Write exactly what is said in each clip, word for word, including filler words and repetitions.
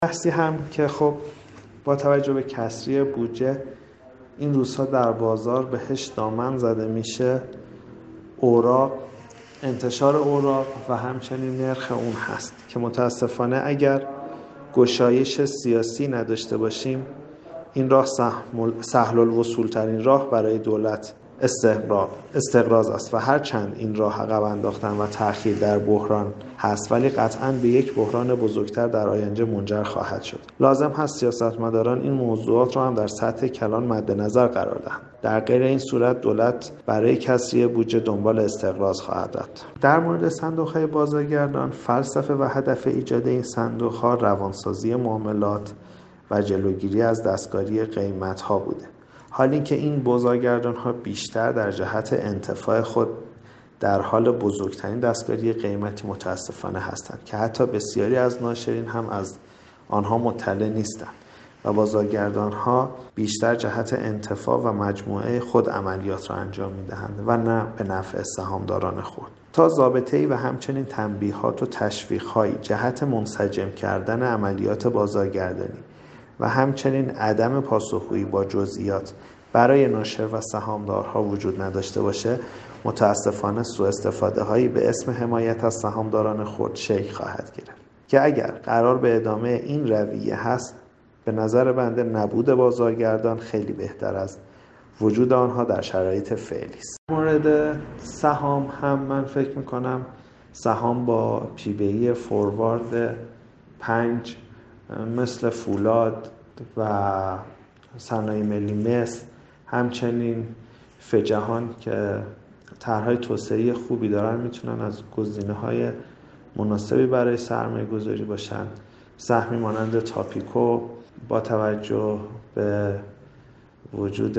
بحثی هم که خب با توجه به کسری بودجه این روزها در بازار بهش دامن زده میشه، اوراق، انتشار اوراق و همچنین نرخ اون هست که متاسفانه اگر گشایش سیاسی نداشته باشیم این راه سهل الوصول ترین راه برای دولت استقراض است و هر چند این راه عقب انداختن و تأخیر در بحران هست ولی قطعاً به یک بحران بزرگتر در آینده منجر خواهد شد. لازم هست سیاستمداران این موضوعات را هم در سطح کلان مد نظر قرار دهند. در غیر این صورت دولت برای کسری بودجه دنبال استقراض خواهد رفت. در مورد صندوق‌های بازارگردان، فلسفه و هدف ایجاد این صندوق‌ها روانسازی معاملات و جلوگیری از دستکاری قیمت‌ها بوده. حال اینکه این بازارگردان‌ها بیشتر در جهت انتفاع خود در حال بزرگترین دستکاری قیمتی متاسفانه هستند که حتی بسیاری از ناشرین هم از آنها مطلع نیستند و بازارگردان‌ها بیشتر جهت انتفاع و مجموعه خود عملیات را انجام می‌دهند و نه به نفع سهامداران خود. تا ضابطه‌ای و همچنین تنبیهات و تشویق‌هایی جهت منسجم کردن عملیات بازارگردانی و همچنین عدم پاسخگویی با جزئیات برای ناشر و سهامدارها وجود نداشته باشه، متاسفانه سوء استفاده هایی به اسم حمایت از سهامداران خرد شکل خواهد گرفت که اگر قرار به ادامه این رویه هست، به نظر بنده نبود بازارگردان خیلی بهتر از وجود آنها در شرایط فعلی است. مورد سهام هم من فکر میکنم سهام با پی بی ای فوروارد پنج مثل فولاد و صنایع ملی مصر، همچنین فجهان که طرح‌های توسعه‌ای خوبی دارن میتونن از گزینه‌های مناسبی برای سرمایه گذاری باشن. سهمی مانند تاپیکو با توجه به وجود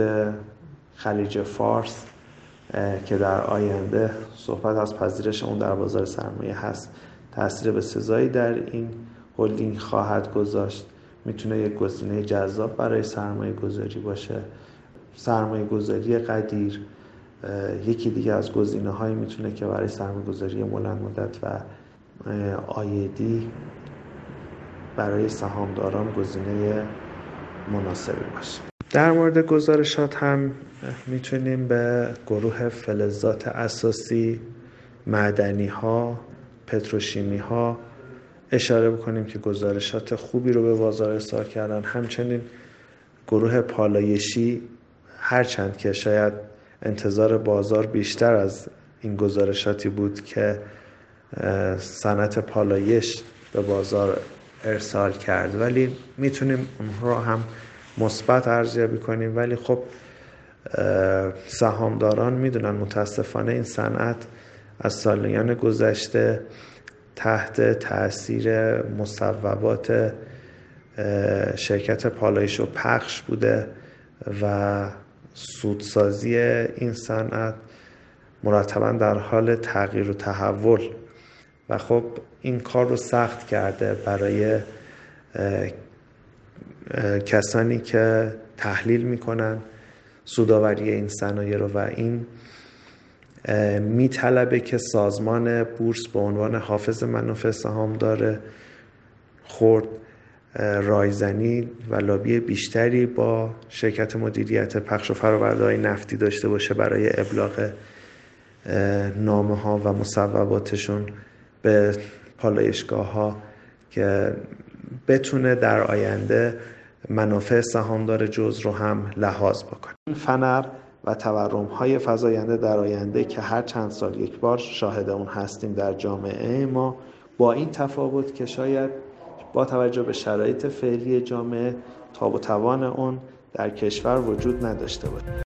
خلیج فارس که در آینده صحبت از پذیرش اون در بازار سرمایه هست تأثیر بسزایی در این هلدینگ خواهد گذاشت، میتونه یک گزینه جذاب برای سرمایه گذاری باشه. سرمایه گذاری قدیر یکی دیگه از گزینه هایی میتونه که برای سرمایه گذاری بلند مدت و آیدی برای سهامداران گزینه مناسبی باشه. در مورد گزارشات هم میتونیم به گروه فلزات اساسی، معدنی ها، پتروشیمی ها اشاره بکنیم که گزارشات خوبی رو به بازار ارسال کردن. همچنین گروه پالایشی هرچند که شاید انتظار بازار بیشتر از این گزارشاتی بود که صنعت پالایش به بازار ارسال کرد ولی میتونیم اونها رو هم مثبت ارزیابی کنیم، ولی خب سهامداران میدونن متاسفانه این صنعت از سالیان گذشته تحت تأثیر مصوبات شرکت پالایش و پخش بوده و سودسازی این صنعت مرتباً در حال تغییر و تحول و خب این کار رو سخت کرده برای کسانی که تحلیل میکنن سودآوری این صنایع رو و این میطلبه که سازمان بورس به عنوان حافظ منافع سهامدار خرد رایزنی و لابی بیشتری با شرکت مدیریت پخش و فرآورده‌های نفتی داشته باشه برای ابلاغ نامه ها و مصوباتشون به پالایشگاه ها که بتونه در آینده منافع سهامدار جزء رو هم لحاظ بکنه. این فنر و تورم های فزاینده در آینده که هر چند سال یک بار شاهد اون هستیم در جامعه ما، با این تفاوت که شاید با توجه به شرایط فعلی جامعه تاب و توان اون در کشور وجود نداشته باشه.